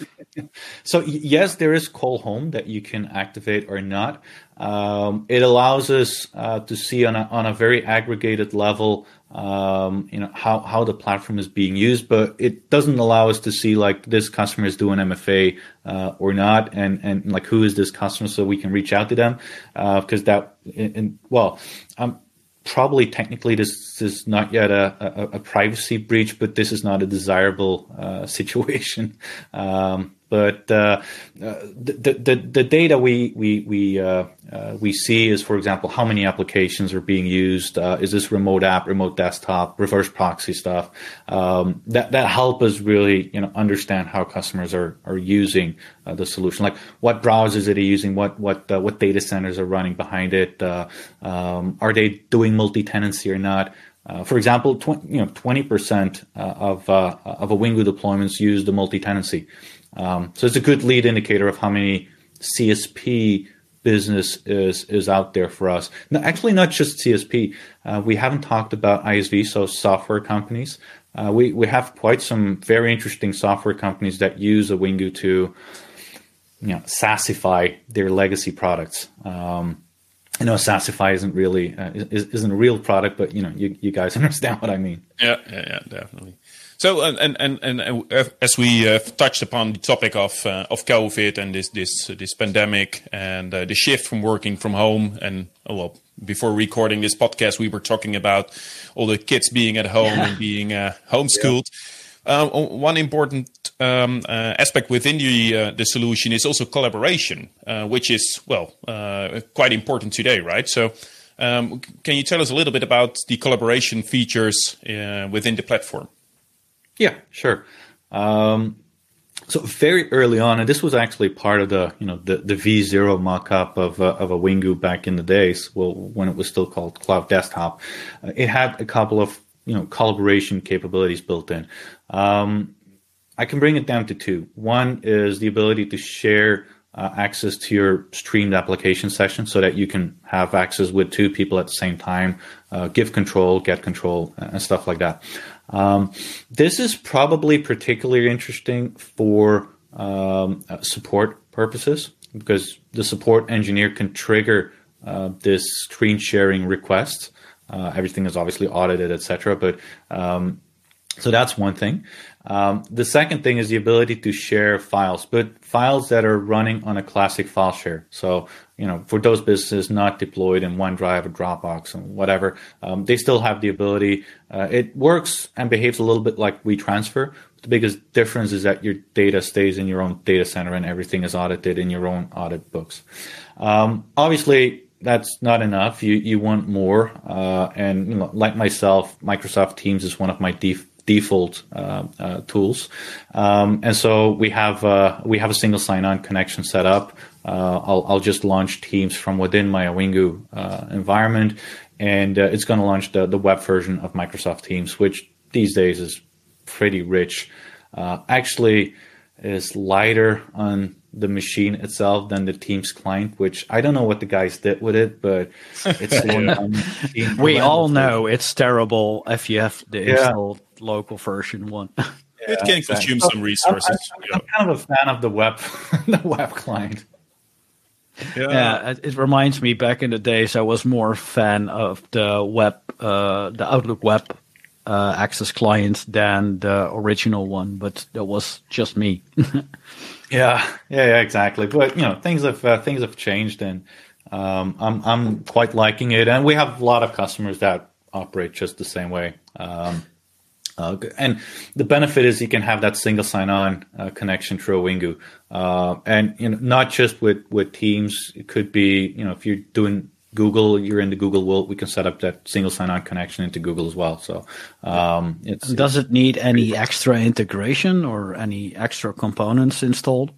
S4: so yes, there is call home that you can activate or not. Um, it allows us uh, to see on a, on a very aggregated level, um, you know, how, how the platform is being used, but it doesn't allow us to see like this customer is doing M F A uh, or not, and, and like who is this customer, so we can reach out to them because uh, that, in, in, well, um, probably technically this is not yet a, a, a privacy breach, but this is not a desirable uh, situation. Um, but uh, uh, the, the the data we we we uh, uh, we see is, for example, how many applications are being used. Uh, is this remote app, remote desktop, reverse proxy stuff? Um, that that help us really you know understand how customers are are using uh, the solution. Like what browsers are they using? What what uh, what data centers are running behind it? Uh, um, are they doing multi-tenancy or not? Uh, for example, tw- you know, twenty percent uh, of uh, of Awingu deployments use the multi-tenancy. Um, so it's a good lead indicator of how many C S P business is is out there for us. No, actually, not just C S P. Uh, we haven't talked about I S V, so software companies. Uh, we we have quite some very interesting software companies that use Awingu to, you know, SaaSify their legacy products. Um, I know SaaSify isn't really uh, isn't a real product, but you know, you, you guys understand what I mean.
S3: Yeah, yeah, yeah, definitely. So, and and and, and as we uh, touched upon the topic of uh, of COVID and this this this pandemic and uh, the shift from working from home, and oh, well, before recording this podcast, we were talking about all the kids being at home yeah. and being uh, homeschooled. Yeah. Uh, one important um, uh, aspect within the uh, the solution is also collaboration, uh, which is well uh, quite important today, right? So, um, can you tell us a little bit about the collaboration features uh, within the platform?
S4: Yeah, sure. Um, so very early on, and this was actually part of the you know the, the V zero mock-up of uh, of Awingu back in the days, well when it was still called Cloud Desktop. Uh, it had a couple of you know collaboration capabilities built in. Um, I can bring it down to two. One is the ability to share uh, access to your streamed application session so that you can have access with two people at the same time, uh, give control, get control, and stuff like that. Um, this is probably particularly interesting for um, uh, support purposes because the support engineer can trigger uh, this screen sharing request. Uh, everything is obviously audited, et cetera. But um, so that's one thing. Um, the second thing is the ability to share files, but files that are running on a classic file share. So, you know, for those businesses not deployed in OneDrive or Dropbox or whatever, um, they still have the ability. Uh, it works and behaves a little bit like WeTransfer. The biggest difference is that your data stays in your own data center and everything is audited in your own audit books. Um, obviously, that's not enough. You you want more. Uh, and you know, like myself, Microsoft Teams is one of my def- default uh, uh, tools, um, and so we have uh, we have a single sign-on connection set up. Uh, I'll I'll just launch Teams from within my Awingu uh, environment, and uh, it's going to launch the the web version of Microsoft Teams, which these days is pretty rich. Uh, actually, is lighter on the machine itself than the Teams client, which I don't know what the guys did with it, but it's
S2: yeah. We all know it's terrible if you have the
S4: yeah.
S2: installed local version one.
S3: Yeah, it can exactly. consume some resources.
S4: I'm, I'm, I'm kind of a fan of the web, the web client.
S2: Yeah. yeah, it, it reminds me back in the days I was more a fan of the web, uh, the Outlook web uh, access client than the original one, but that was just me.
S4: Yeah, yeah, yeah, exactly. But you know, things have uh, things have changed, and um, I'm I'm quite liking it. And we have a lot of customers that operate just the same way. Um, uh, and the benefit is you can have that single sign-on uh, connection through Awingu, uh, and you know, not just with with Teams. It could be, you know, if you're doing Google, you're in the Google world, we can set up that single sign-on connection into Google as well. So, um, it's,
S2: does it need any extra integration or any extra components installed?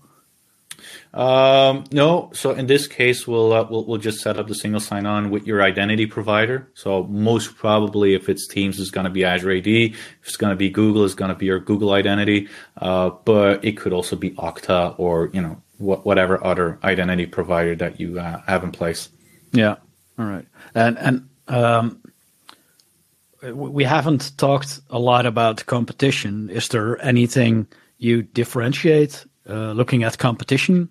S4: Um, no. So in this case, we'll, uh, we'll we'll just set up the single sign-on with your identity provider. So most probably, if it's Teams, it's going to be Azure A D. If it's going to be Google, it's going to be your Google identity. Uh, but it could also be Okta or you know wh- whatever other identity provider that you uh, have in place.
S2: Yeah. All right. And and um, we haven't talked a lot about competition. Is there anything you differentiate uh, looking at competition?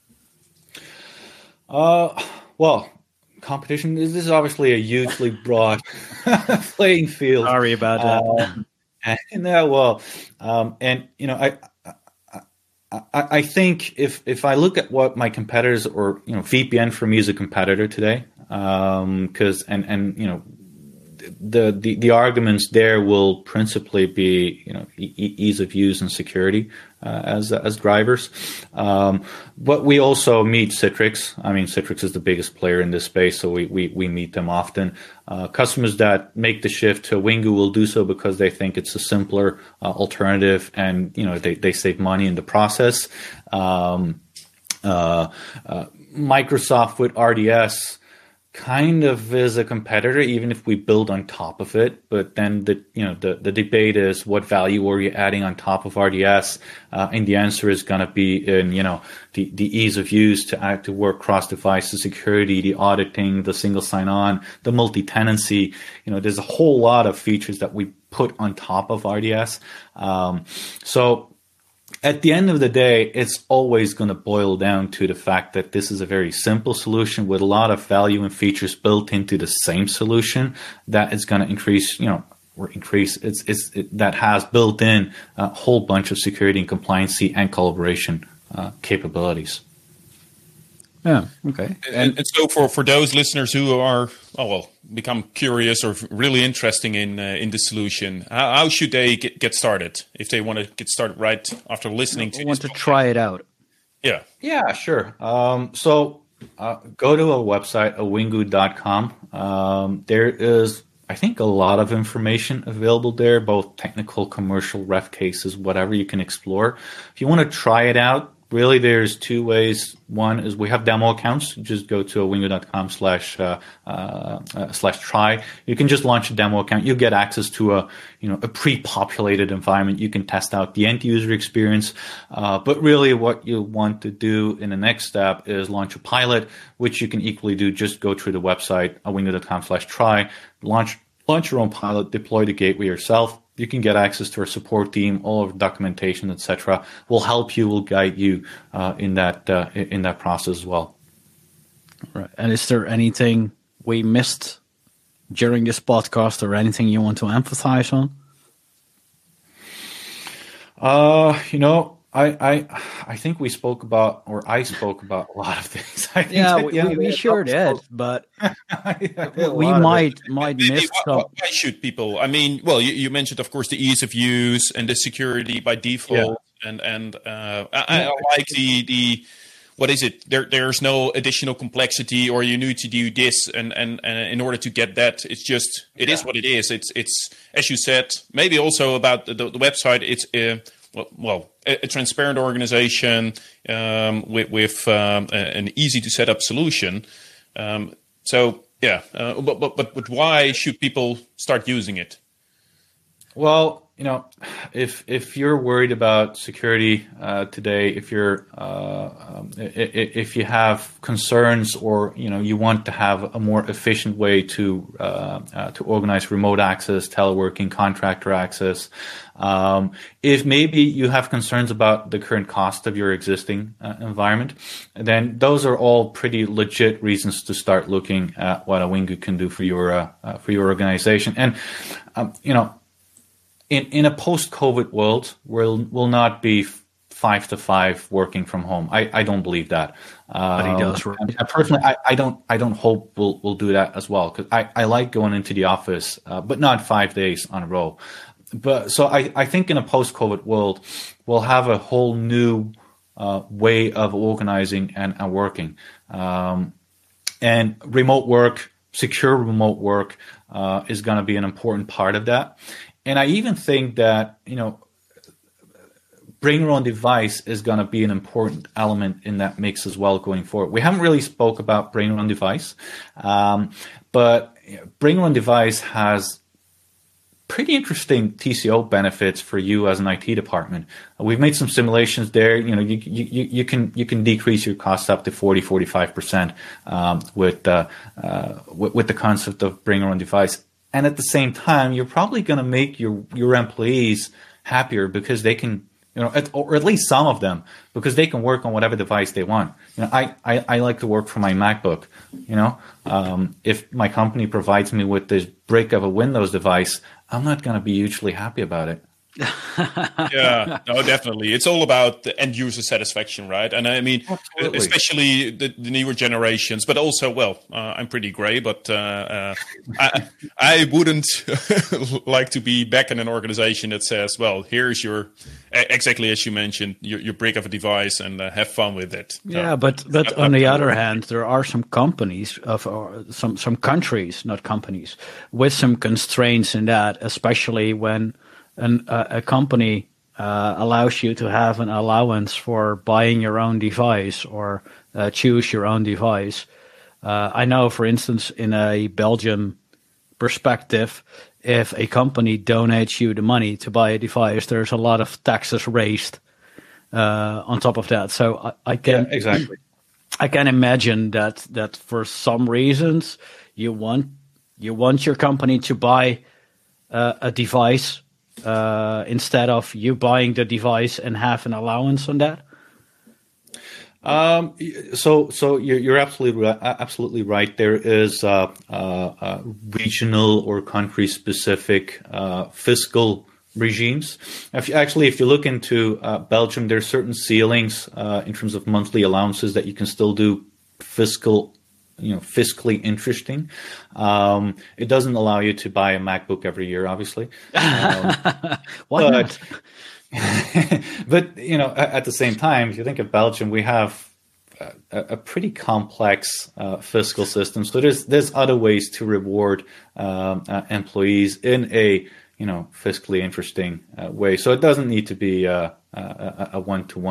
S4: Uh, well, competition is this is obviously a hugely broad playing field.
S2: Sorry about that.
S4: Um, and uh, well, um, and you know, I. I, I think if, if I look at what my competitors, or you know, V P N for me is a competitor today, because um, and and you know, the, the the arguments there will principally be you know e- ease of use and security uh, as as drivers. Um, but we also meet Citrix. I mean, Citrix is the biggest player in this space, so we we, we meet them often. Uh, customers that make the shift to Awingu will do so because they think it's a simpler uh, alternative, and you know they, they save money in the process. Um, uh, uh, Microsoft with R D S kind of is a competitor, even if we build on top of it. But then the you know the, the debate is what value are you adding on top of R D S, uh, and the answer is going to be in you know the, the ease of use to act to work cross device, the security, the auditing, the single sign on, the multi tenancy. You know, there's a whole lot of features that we put on top of R D S. Um, so. At the end of the day, it's always going to boil down to the fact that this is a very simple solution with a lot of value and features built into the same solution that is going to increase, you know, or increase it's it's it, that has built in a whole bunch of security and compliancy and collaboration uh, capabilities.
S2: Yeah. Okay.
S3: And, and so for, for those listeners who are oh well become curious or really interested in uh, in the solution, how, how should they get, get started if they want to get started right after listening to?
S2: Want
S3: this
S2: to
S3: podcast?
S2: try it out?
S3: Yeah.
S4: Yeah. Sure. Um, so uh, go to a website, awingu dot com. Um, there is, I think, a lot of information available there, both technical, commercial, ref cases, whatever you can explore. If you want to try it out, really, there's two ways. One is we have demo accounts. Just go to awingo.com slash uh, uh, uh, slash try. You can just launch a demo account. You get access to a you know a pre-populated environment. You can test out the end user experience. Uh, but really, what you want to do in the next step is launch a pilot, which you can equally do. Just go through the website awingo.com slash try. Launch launch your own pilot. Deploy the gateway yourself. You can get access to our support team, all of documentation, et cetera. We'll help you, we'll guide you uh, in that uh, in that process as well.
S2: Right. And is there anything we missed during this podcast, or anything you want to emphasize on?
S4: Uh, you know, I I I think we spoke about, or I spoke about a lot of things. I think
S2: yeah,
S4: that,
S2: we,
S4: yeah,
S2: we, we sure did, but we
S4: we
S2: might might
S3: Maybe
S2: miss
S3: why,
S2: some.
S3: why should people? I mean, well, you, you mentioned, of course, the ease of use and the security by default, yeah. and and uh, I, I like the the what is it? There there's no additional complexity, or you need to do this, and and, and in order to get that, it's just it yeah. is what it is. It's it's as you said, maybe also about the, the website. It's uh, well, well a, a transparent organization um, with with um, an easy to set up solution. Um, so. Yeah, uh, but, but but but why should people start using it?
S4: Well, you know, if if you're worried about security uh, today, if you're uh, um, if you have concerns, or you know you want to have a more efficient way to uh, uh, to organize remote access, teleworking, contractor access. Um, if maybe you have concerns about the current cost of your existing uh, environment, then those are all pretty legit reasons to start looking at what Awingo can do for your uh, uh, for your organization. And um, you know, in in a post-COVID world, we'll will not be five to five working from home. I, I don't believe that.
S2: But he does.
S4: Um, I, personally, I, I don't I don't hope we'll we'll do that as well, because I, I like going into the office, uh, but not five days on a row. But so I, I think in a post-COVID world, we'll have a whole new uh, way of organizing and, and working. Um, and remote work, secure remote work uh, is going to be an important part of that. And I even think that, you know, bring your own device is going to be an important element in that mix as well going forward. We haven't really spoke about bring your own device, um, but bring your own device has pretty interesting T C O benefits for you as an I T department. Uh, we've made some simulations there. You know, you, you, you can you can decrease your costs up to forty, forty-five percent um, with, uh, uh, with with the concept of bring your own device. And at the same time, you're probably going to make your your employees happier, because they can, you know, at, or at least some of them, because they can work on whatever device they want. You know, I, I, I like to work from my MacBook. You know, um, if my company provides me with this brick of a Windows device, I'm not going to be hugely happy about it.
S3: Yeah, no, definitely. It's all about the end user satisfaction, right? And I mean, Absolutely. especially the, the newer generations, but also, well, uh, I'm pretty gray, but uh, uh, I, I wouldn't like to be back in an organization that says, well, here's your, exactly as you mentioned, your, your brick of a device, and uh, have fun with it. So,
S2: yeah, but but on the other hand, there are some companies of or some some countries, not companies, with some constraints in that, especially when An, uh, a company uh, allows you to have an allowance for buying your own device, or uh, choose your own device. Uh, I know, for instance, in a Belgium perspective, if a company donates you the money to buy a device, there's a lot of taxes raised uh, on top of that. So I, I can
S4: yeah, exactly.
S2: I can imagine that that for some reasons you want you want your company to buy uh, a device. Uh, instead of you buying the device and have an allowance on that?
S4: Um, so, so you're, you're absolutely absolutely right. There is uh, uh, uh, regional or country-specific uh, fiscal regimes. If you, actually, if you look into uh, Belgium, there are certain ceilings uh, in terms of monthly allowances that you can still do fiscal. You know, fiscally interesting. Um, it doesn't allow you to buy a MacBook every year, obviously. Um,
S2: Why
S4: but,
S2: not?
S4: But you know, at, at the same time, if you think of Belgium, we have a, a pretty complex uh, fiscal system. So there's there's other ways to reward um, uh, employees in a you know fiscally interesting uh, way. So it doesn't need to be uh, a one to one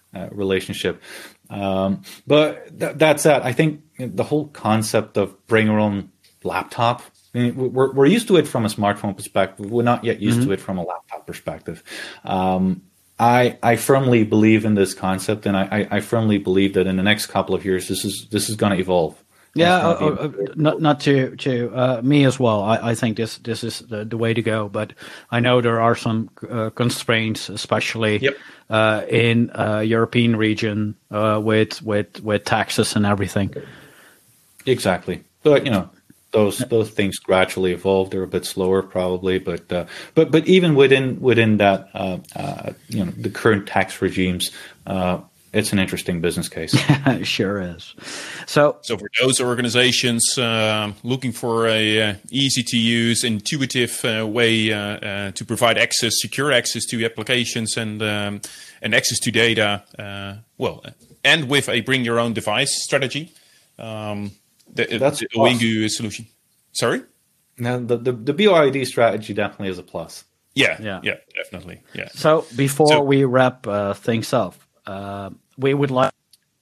S4: uh, relationship. Um, but th- that said, I think the whole concept of bring your own laptop, I mean, we're, we're used to it from a smartphone perspective. We're not yet used mm-hmm. to it from a laptop perspective. Um, I, I firmly believe in this concept, and I, I, I firmly believe that in the next couple of years, this is this is going to evolve.
S2: Yeah, uh, uh, not not to to uh, me as well. I, I think this this is the, the way to go. But I know there are some uh, constraints, especially
S4: yep.
S2: uh, in uh, European region uh, with with with taxes and everything.
S4: Exactly, but you know those those things gradually evolve. They're a bit slower, probably, but uh, but but even within within that, uh, uh, you know, the current tax regimes. Uh, It's an interesting business case.
S2: It sure is. So,
S3: so for those organizations uh, looking for a uh, easy to use, intuitive uh, way uh, uh, to provide access, secure access to applications and um, and access to data, uh, well, and with a bring your own device strategy, um, the,
S4: That's
S3: the Wingu solution. Sorry?
S4: No, the, the the B Y O D strategy definitely is a plus.
S3: Yeah,
S2: yeah,
S3: yeah, definitely. Yeah.
S2: So before
S3: so,
S2: we wrap uh, things up. Uh, we would like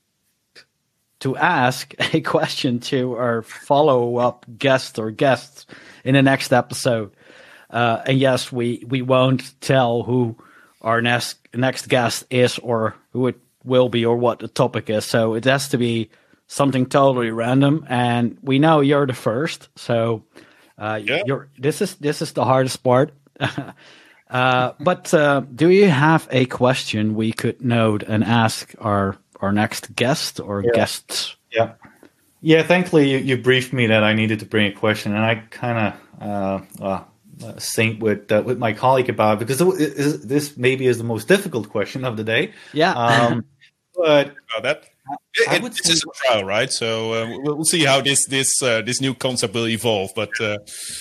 S2: to ask a question to our follow-up guest or guests in the next episode. Uh, and yes, we, we won't tell who our next next guest is or who it will be or what the topic is. So it has to be something totally random. And we know you're the first, so uh,
S3: yeah.
S2: you're this is this is the hardest part. Uh, but uh, do you have a question we could note and ask our our next guest or
S4: yeah.
S2: guests?
S4: Yeah, yeah. Thankfully, you, you briefed me that I needed to bring a question, and I kind of uh, uh, synced with uh, with my colleague about it because it, it, this maybe is the most difficult question of the day.
S2: Yeah,
S4: um, but
S3: about that.
S4: I
S3: It,
S4: would
S3: this
S4: say,
S3: is a trial, right? So uh, we'll, we'll see how this this uh, this new concept will evolve. But uh,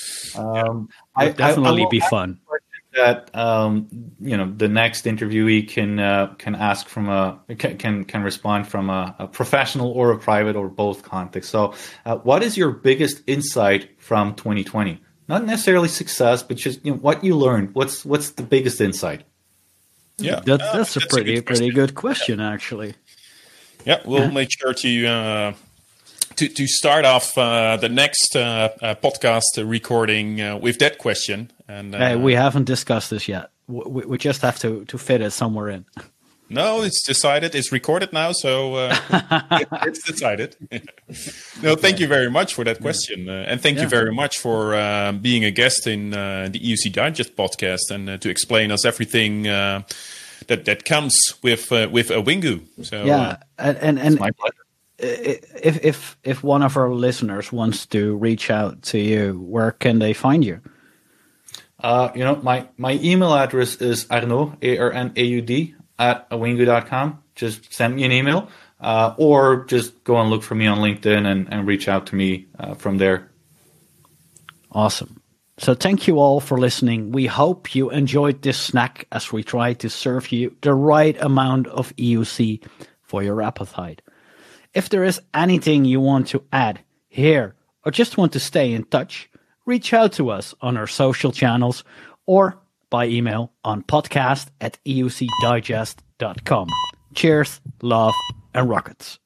S4: um,
S2: I, definitely
S4: I, I
S2: be fun.
S4: That um, you know the next interviewee can uh, can ask from a can can respond from a, a professional or a private or both context. So, uh, what is your biggest insight from twenty twenty? Not necessarily success, but just you know, what you learned. What's what's the biggest insight?
S3: Yeah,
S2: that,
S3: uh,
S2: that's a
S3: that's
S2: pretty
S3: a good
S2: pretty good question, actually.
S3: Yeah, we'll make sure to uh, to to start off uh, the next uh, uh, podcast recording uh, with that question. And uh,
S2: hey, we haven't discussed this yet. We, we just have to, to fit it somewhere in.
S3: No, it's decided. It's recorded now, so uh, it's decided. No, thank you very much for that question, uh, and thank
S2: yeah.
S3: you very much for uh, being a guest in uh, the E U C Digest podcast and uh, to explain us everything uh, that that comes with uh, with a Wingu. So
S2: yeah,
S3: uh,
S2: and and, and
S4: my pleasure.
S2: If if if one of our listeners wants to reach out to you, where can they find you?
S4: Uh, you know, my, my email address is Arnaud, A R N A U D, at awingu dot com. Just send me an email, uh, or just go and look for me on LinkedIn and, and reach out to me uh, from there.
S2: Awesome. So thank you all for listening. We hope you enjoyed this snack as we try to serve you the right amount of E U C for your appetite. If there is anything you want to add here or just want to stay in touch, reach out to us on our social channels or by email on podcast at e u c digest dot com. Cheers, love, and rockets.